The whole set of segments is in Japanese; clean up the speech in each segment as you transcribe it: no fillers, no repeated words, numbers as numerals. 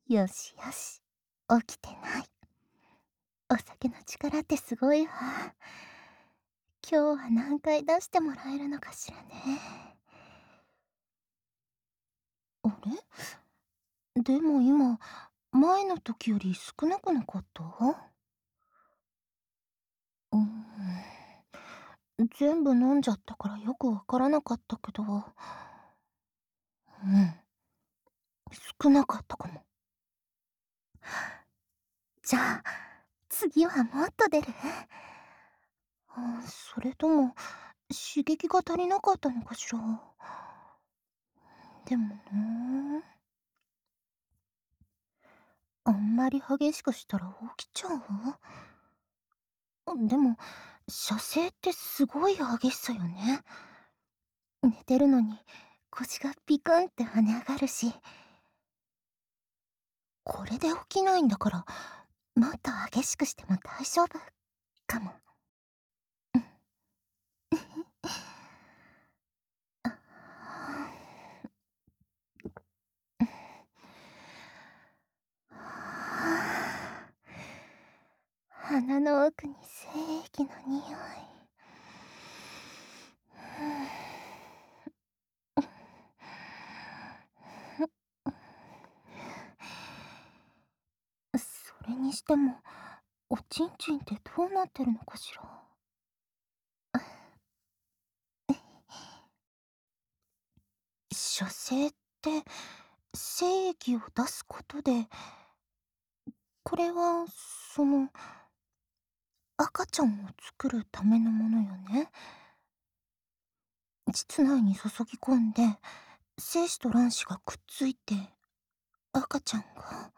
よしよし、起きてない。お酒の力ってすごいわ。今日は何回出してもらえるのかしらね。あれ、でも今、前の時より少なくなかった？うー全部飲んじゃったからよくわからなかったけど、少なかったかも。じゃあ、次はもっと出る？それとも、刺激が足りなかったのかしら。でもなあんまり激しくしたら起きちゃう？でも、射精ってすごい激しさよね。寝てるのに腰がピクンって跳ね上がるし、これで起きないんだから、もっと激しくしても大丈夫かも。鼻の奥に精液の匂い。それにしても、おちんちんってどうなってるのかしら。射精って精液を出すことで、これは赤ちゃんを作るためのものよね。膣内に注ぎ込んで精子と卵子がくっついて赤ちゃんが。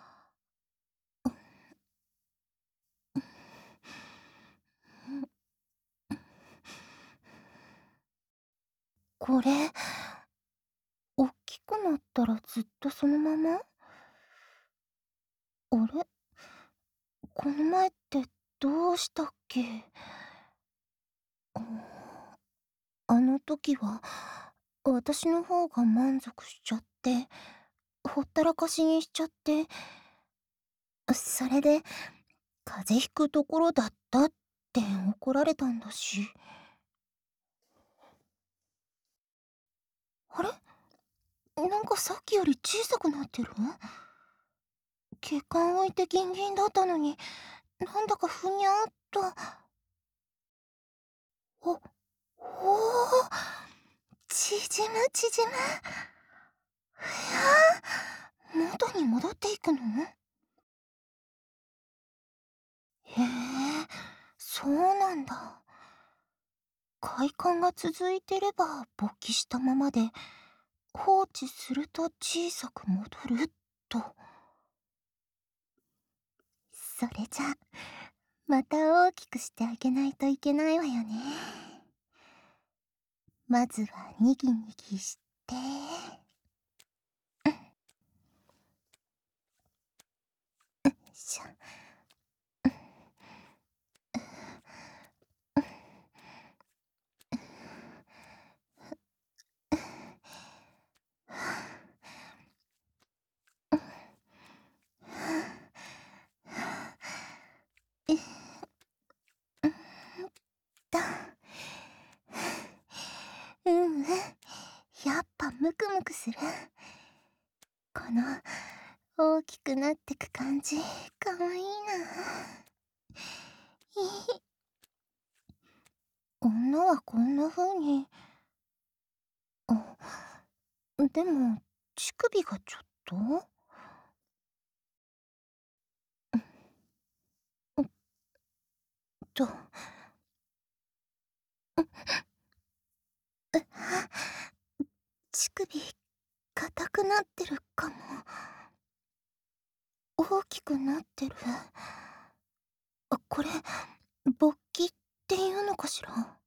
これ大きくなったらずっとそのまま？あれ、この前ってどうしたっけ？あの時は私の方が満足しちゃってほったらかしにしちゃって、それで風邪ひくところだったって怒られたんだし。あれ、なんかさっきより小さくなってる？血管置いてギンギンだったのに、なんだかふにゃーっと。お、お縮む縮む。いや元に戻っていくの？へえ、そうなんだ。快感が続いてれば勃起したままで、放置すると小さく戻ると。それじゃ、また大きくしてあげないといけないわよね。まずはにぎにぎして。しょ。だ。うんうん。やっぱムクムクする。この大きくなってく感じ、かわいいな。女はこんな風に。あ、でも、乳首がちょっと。と、乳首、硬くなってるかも。大きくなってる。これ、勃起っていうのかしら。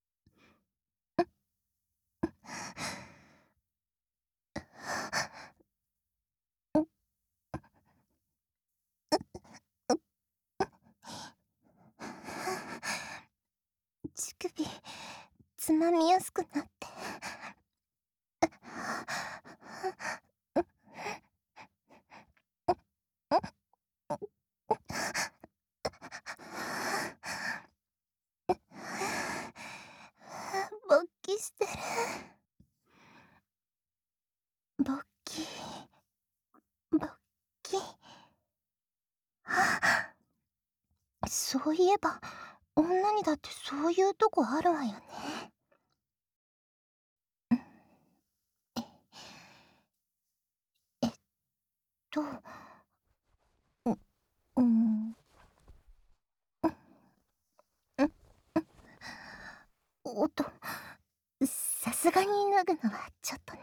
乳首、つまみやすくなって。 そういえば、女にだってそういうとこあるわよね。えっと、ううん、うん、おっと、さすがに脱ぐのはちょっとね。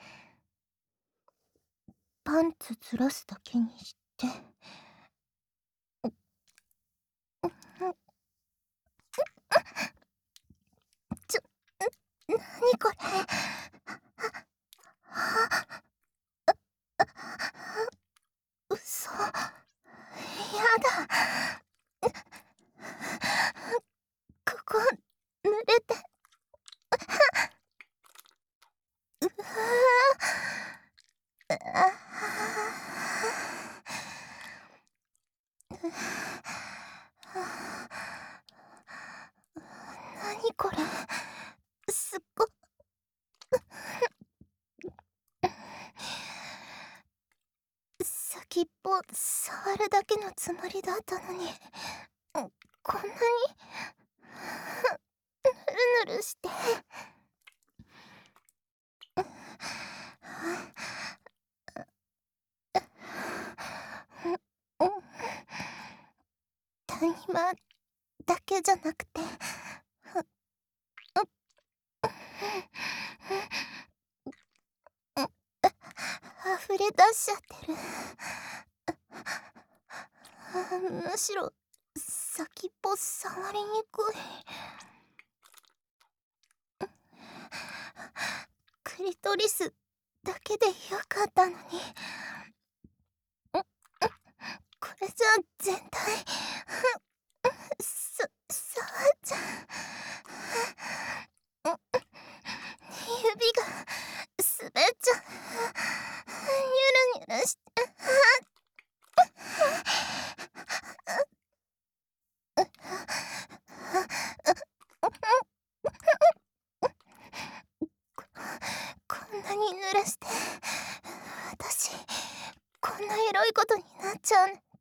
パンツずらすだけにして。うん、ちょ、なにこれ。嘘。やだ。ここ、濡れて。うわあ。なにこれ。すっご先っぽ触るだけのつもりだったのに、こんなにぬるぬるして。うん、谷間だけじゃなくて、溢れ出しちゃってる。むしろ先っぽ触りにくい。クリトリスだけでよかったのに。これじゃ全体触っちゃう。指が滑っちゃう。ニュルニュルして。こんなに濡らして、私こんなエロいことになっちゃうなんて。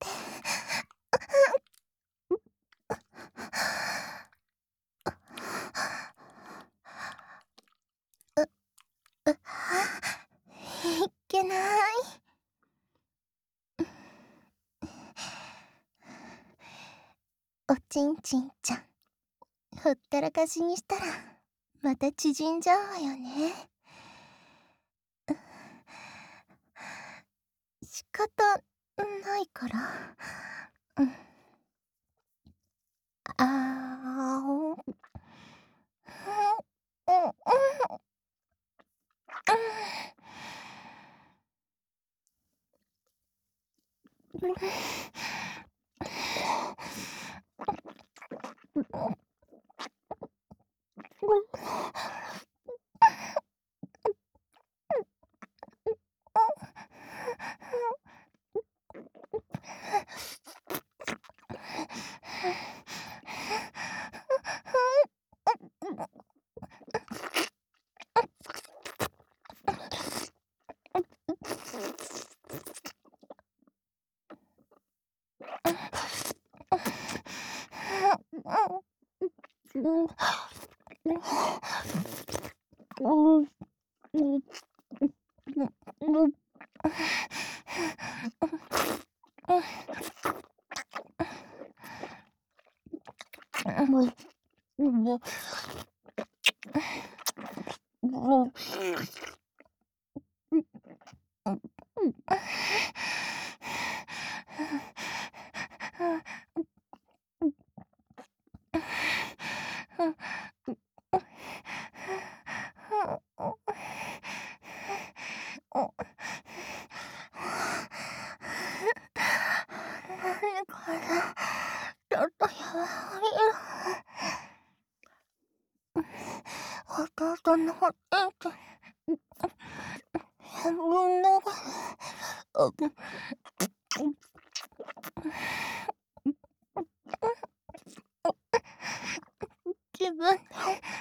いけない。おちんちんちゃん、ほったらかしにしたらまた縮んじゃうわよね。仕方ないから。うん。あお。うん、うん、うん。何これ、ちょっとやばいよ。弟のおちんちん半分の自分で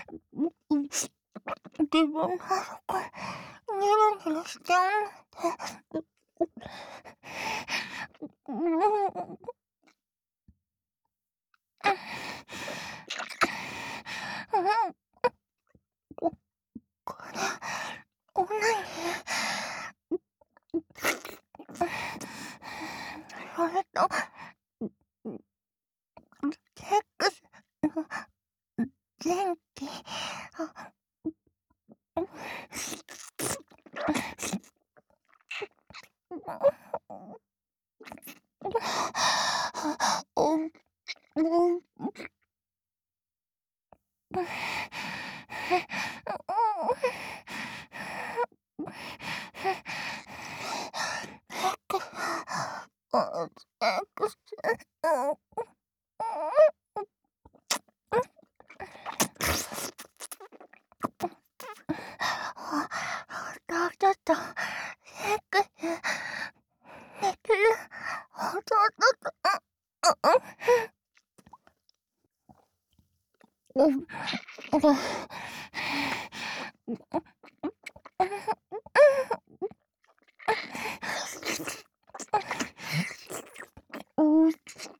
自分のこニョロニョロしちゃうなんて。 と、セックスの前期、あ、うん、うん、ちょっと、セックスできる弟と、うん、うん、うん、うん、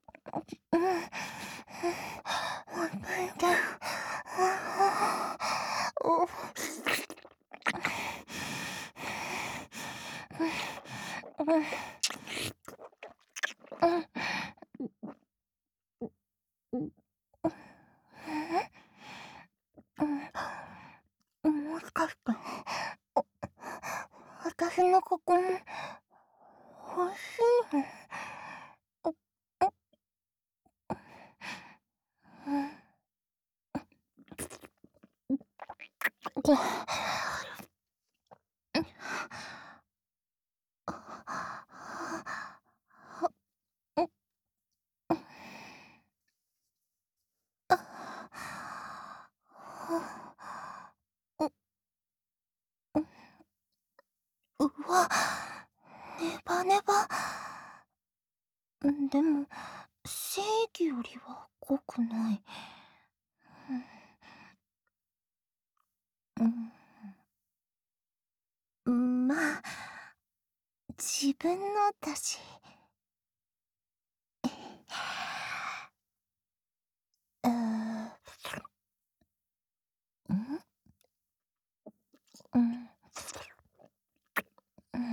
もしかして、お私のここも欲しいの？お、うん、で、うわ、ネバネバ。でも、正規よりは濃くない。うん、まあ、自分のだし。うーん、うん、うん、うん、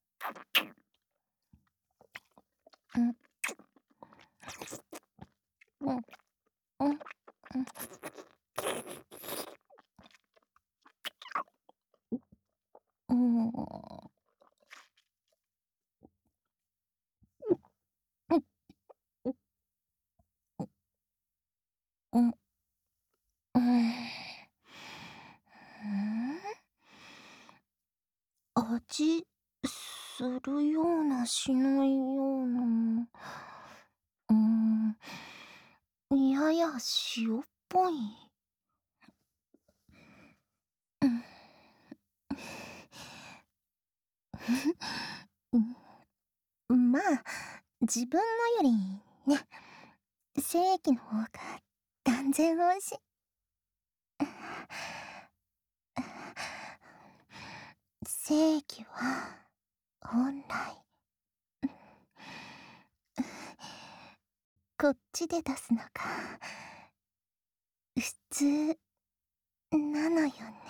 うん、うん、うん、うん、うん、うん、うん。味するような、しないような。うーん、やや塩っぽい。うん。まあ、自分のよりね、精液の方が断然美味しい。精液は本来こっちで出すのが普通なのよね。